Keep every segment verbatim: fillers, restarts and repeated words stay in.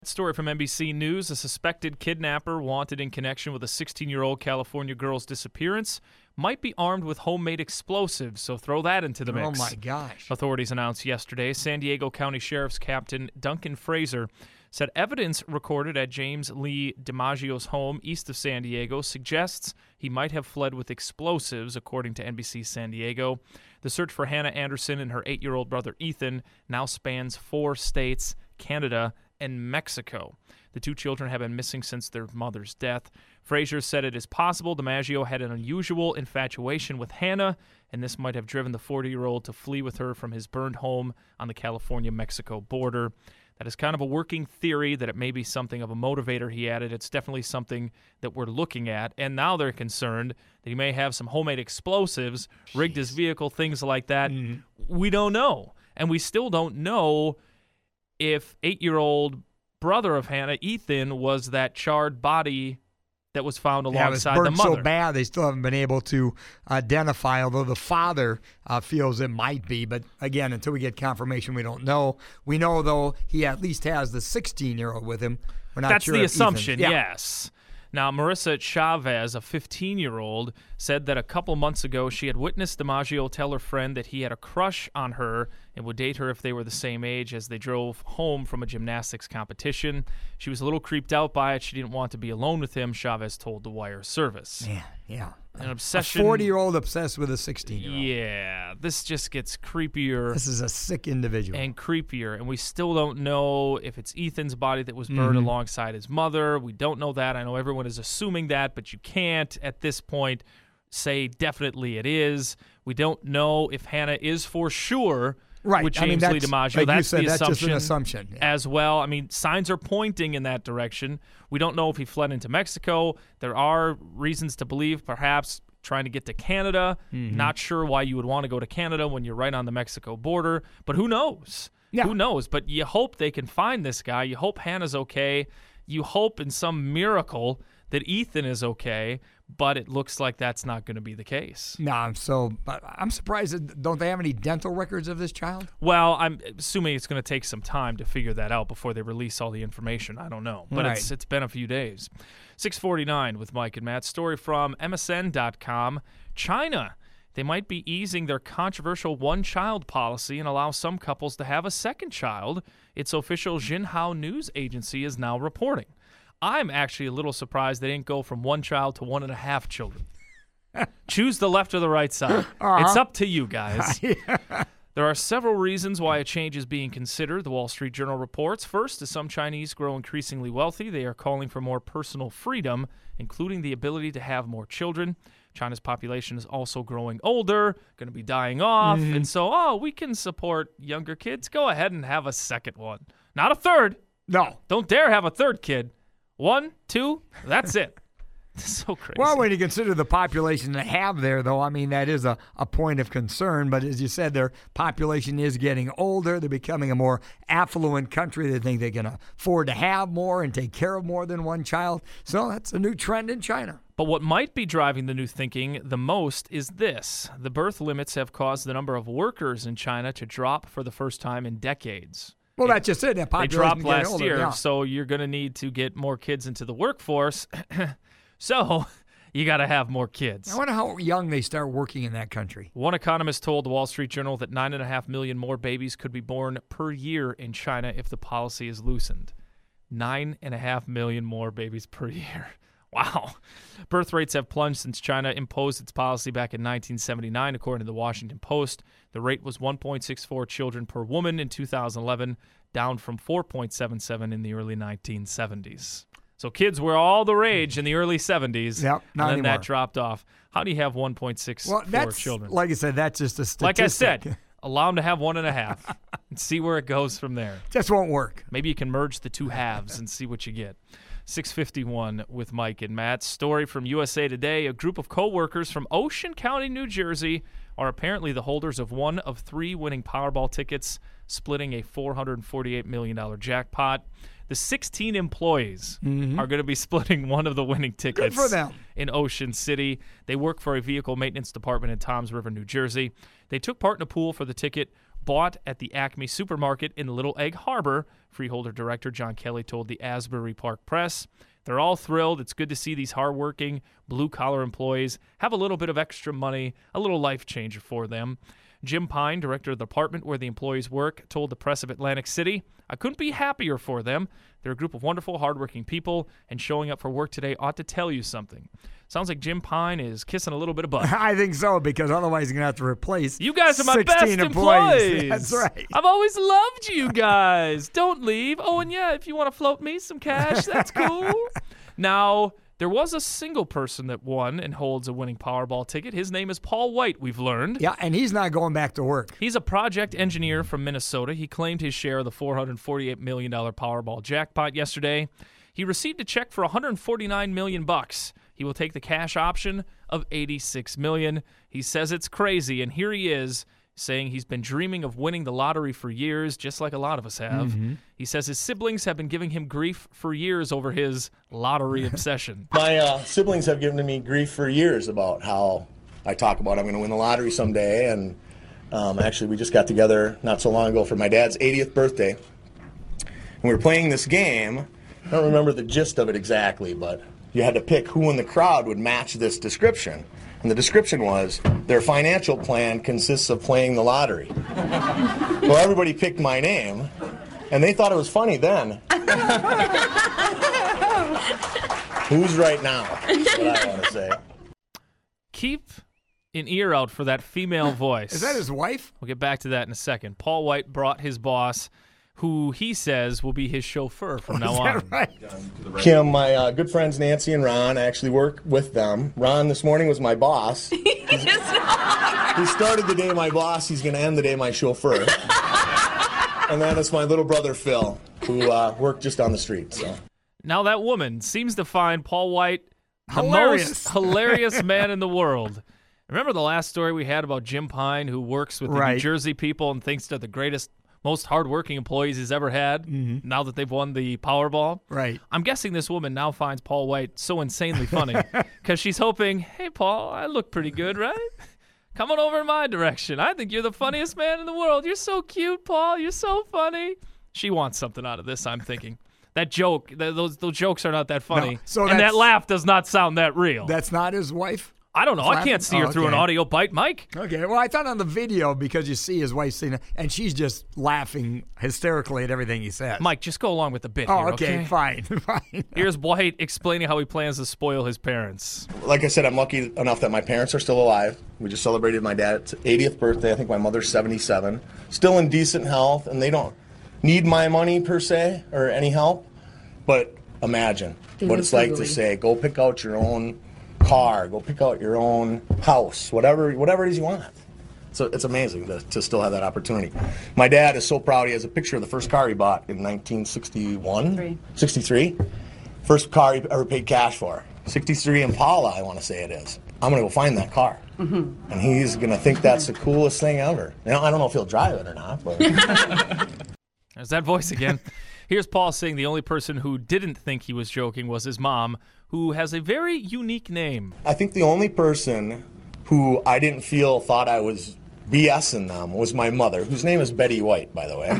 Story from N B C News. A suspected kidnapper wanted in connection with a sixteen-year-old California girl's disappearance might be armed with homemade explosives, so throw that into the mix. Oh, my gosh. Authorities announced yesterday San Diego County Sheriff's Captain Duncan Fraser said evidence recorded at James Lee DiMaggio's home east of San Diego suggests he might have fled with explosives, according to N B C San Diego. The search for Hannah Anderson and her eight-year-old brother Ethan now spans four states, Canada, and Mexico. The two children have been missing since their mother's death. Fraser said it is possible DiMaggio had an unusual infatuation with Hannah, and this might have driven the forty-year-old to flee with her from his burned home on the California-Mexico border. That is kind of a working theory that it may be something of a motivator, he added. It's definitely something that we're looking at. And now they're concerned that he may have some homemade explosives, Jeez. rigged his vehicle, things like that. Mm. We don't know. And we still don't know if eight-year-old brother of Hannah, Ethan, was that charred body that was found alongside yeah, the it was mother. burned so bad they still haven't been able to identify, although the father uh, feels it might be. But, again, until we get confirmation, we don't know. We know, though, he at least has the sixteen-year-old with him. We're not That's sure the if assumption, Ethan, yeah. yes. Now, Marissa Chavez, a fifteen-year-old, said that a couple months ago she had witnessed DiMaggio tell her friend that he had a crush on her and would date her if they were the same age as they drove home from a gymnastics competition. She was a little creeped out by it. She didn't want to be alone with him, Chavez told the Wire service. Yeah, yeah. An obsession. A forty-year-old obsessed with a sixteen-year-old. Yeah, this just gets creepier. This is a sick individual. And creepier. And we still don't know if it's Ethan's body that was burned mm-hmm. alongside his mother. We don't know that. I know everyone is assuming that, but you can't at this point say definitely it is. We don't know if Hannah is for sure right. with I mean, James Lee DiMaggio. Like that's you said, the that's assumption, just an assumption. Yeah. as well. I mean, signs are pointing in that direction. We don't know if he fled into Mexico. There are reasons to believe perhaps trying to get to Canada. Mm-hmm. Not sure why you would want to go to Canada when you're right on the Mexico border, but who knows? Yeah. Who knows? But you hope they can find this guy. You hope Hannah's okay. You hope in some miracle that Ethan is okay, but it looks like that's not going to be the case. No, I'm so but I'm surprised that don't they have any dental records of this child? Well, I'm assuming it's going to take some time to figure that out before they release all the information. I don't know, but right. it's it's been a few days. six forty-nine with Mike and Matt. Story from M S N dot com. China. They might be easing their controversial one-child policy and allow some couples to have a second child, its official Xinhua news agency is now reporting. I'm actually a little surprised they didn't go from one child to one and a half children. Choose the left or the right side. Uh-huh. It's up to you guys. yeah. There are several reasons why a change is being considered, the Wall Street Journal reports. First, as some Chinese grow increasingly wealthy, they are calling for more personal freedom, including the ability to have more children. China's population is also growing older, going to be dying off, mm-hmm. and so, oh, we can support younger kids. Go ahead and have a second one. Not a third. No. Don't dare have a third kid. One, two, that's it. So crazy. Well, when you consider the population they have there, though, I mean, that is a, a point of concern. But as you said, their population is getting older. They're becoming a more affluent country. They think they can afford to have more and take care of more than one child. So that's a new trend in China. But what might be driving the new thinking the most is this. The birth limits have caused the number of workers in China to drop for the first time in decades. Well, that's just it. That they dropped last older, year, yeah. so you're going to need to get more kids into the workforce. So you got to have more kids. I wonder how young they start working in that country. One economist told the Wall Street Journal that nine and a half million more babies could be born per year in China if the policy is loosened. Nine and a half million more babies per year. Wow. Birth rates have plunged since China imposed its policy back in nineteen seventy-nine, according to the Washington Post. The rate was one point six four children per woman in two thousand eleven, down from four point seven seven in the early nineteen seventies. So kids were all the rage in the early seventies, yep, not and then anymore. That dropped off. How do you have one point six four well, that's, children? Like I said, that's just a statistic. Like I said, allow them to have one and a half and see where it goes from there. Just won't work. Maybe you can merge the two halves and see what you get. six fifty-one with Mike and Matt. Story from U S A Today. A group of co-workers from Ocean County, New Jersey are apparently the holders of one of three winning Powerball tickets, splitting a four hundred forty-eight million dollars jackpot. The sixteen employees mm-hmm. are going to be splitting one of the winning tickets. Good for them. In Ocean City. They work for a vehicle maintenance department in Toms River, New Jersey. They took part in a pool for the ticket bought at the Acme supermarket in Little Egg Harbor Freeholder Director John Kelly told the Asbury Park Press. They're all thrilled. It's good to see these hardworking, blue-collar employees have a little bit of extra money, a little life changer for them. Jim Pine, director of the department where the employees work, told the Press of Atlantic City, I couldn't be happier for them. They're a group of wonderful, hardworking people, and showing up for work today ought to tell you something. Sounds like Jim Pine is kissing a little bit of butt. I think so, because otherwise he's going to have to replace You guys are my best employees. employees. That's right. I've always loved you guys. Don't leave. Oh, and yeah, if you want to float me some cash, that's cool. Now, there was a single person that won and holds a winning Powerball ticket. His name is Paul White, we've learned. Yeah, and he's not going back to work. He's a project engineer from Minnesota. He claimed his share of the four hundred forty-eight million dollars Powerball jackpot yesterday. He received a check for one hundred forty-nine million dollars bucks. He will take the cash option of eighty-six million dollars. He says it's crazy, and here he is saying he's been dreaming of winning the lottery for years, just like a lot of us have. Mm-hmm. He says his siblings have been giving him grief for years over his lottery obsession. My uh, siblings have given me grief for years about how I talk about I'm going to win the lottery someday, and um, actually we just got together not so long ago for my dad's eightieth birthday, and we were playing this game. I don't remember the gist of it exactly, but you had to pick who in the crowd would match this description. And the description was, their financial plan consists of playing the lottery. Well, everybody picked my name, and they thought it was funny then. Who's right now? That's what I want to say. Keep an ear out for that female voice. Is that his wife? We'll get back to that in a second. Paul White brought his boss, who he says will be his chauffeur from now on. Right? Kim, my uh, good friends Nancy and Ron, I actually work with them. Ron this morning was my boss. He's, he started the day my boss. He's going to end the day my chauffeur. And then it's my little brother Phil, who uh, worked just on the street. So. Now that woman seems to find Paul White the Hilarious. most hilarious man in the world. Remember the last story we had about Jim Pine, who works with the Right. New Jersey people and thinks they're the greatest, most hardworking employees he's ever had, Mm-hmm. now that they've won the Powerball? Right. I'm guessing this woman now finds Paul White so insanely funny because she's hoping, hey, Paul, I look pretty good, right? Come on over in my direction. I think you're the funniest man in the world. You're so cute, Paul. You're so funny. She wants something out of this, I'm thinking. That joke, th- those those jokes are not that funny. No, so and that that's- laugh does not sound that real. That's not his wife? I don't know. I can't see her Oh, through an okay. audio bite, Mike. Okay, well, I thought on the video, because you see his wife sitting there, and she's just laughing hysterically at everything he says. Mike, just go along with the bit Oh, here, okay, okay? fine, fine. Here's White explaining how he plans to spoil his parents. Like I said, I'm lucky enough that my parents are still alive. We just celebrated my dad's eightieth birthday. I think my mother's seventy-seven. Still in decent health, and they don't need my money per se or any help. But imagine They what were it's like to frugally. say, go pick out your own car, go pick out your own house, whatever whatever it is you want. So it's amazing to, to still have that opportunity. My dad is so proud. He has a picture of the first car he bought in nineteen sixty-one, Three. sixty-three. First car he ever paid cash for. sixty-three Impala, I want to say it is. I'm going to go find that car. Mm-hmm. And he's going to think that's the coolest thing ever. You know, I don't know if he'll drive it or not, but There's that voice again. Here's Paul saying the only person who didn't think he was joking was his mom, who has a very unique name. I think the only person who I didn't feel thought I was BSing them was my mother, whose name is Betty White, by the way.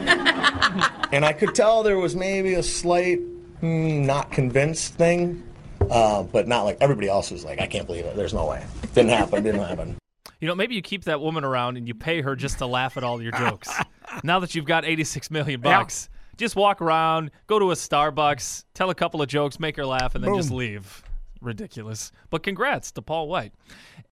And I could tell there was maybe a slight mm, not convinced thing, uh, but not like everybody else was like, I can't believe it. There's no way. Didn't happen. Didn't happen. You know, maybe you keep that woman around and you pay her just to laugh at all your jokes. Now that you've got eighty-six million bucks, just walk around, go to a Starbucks, tell a couple of jokes, make her laugh, and then Boom. just leave. Ridiculous. But congrats to Paul White.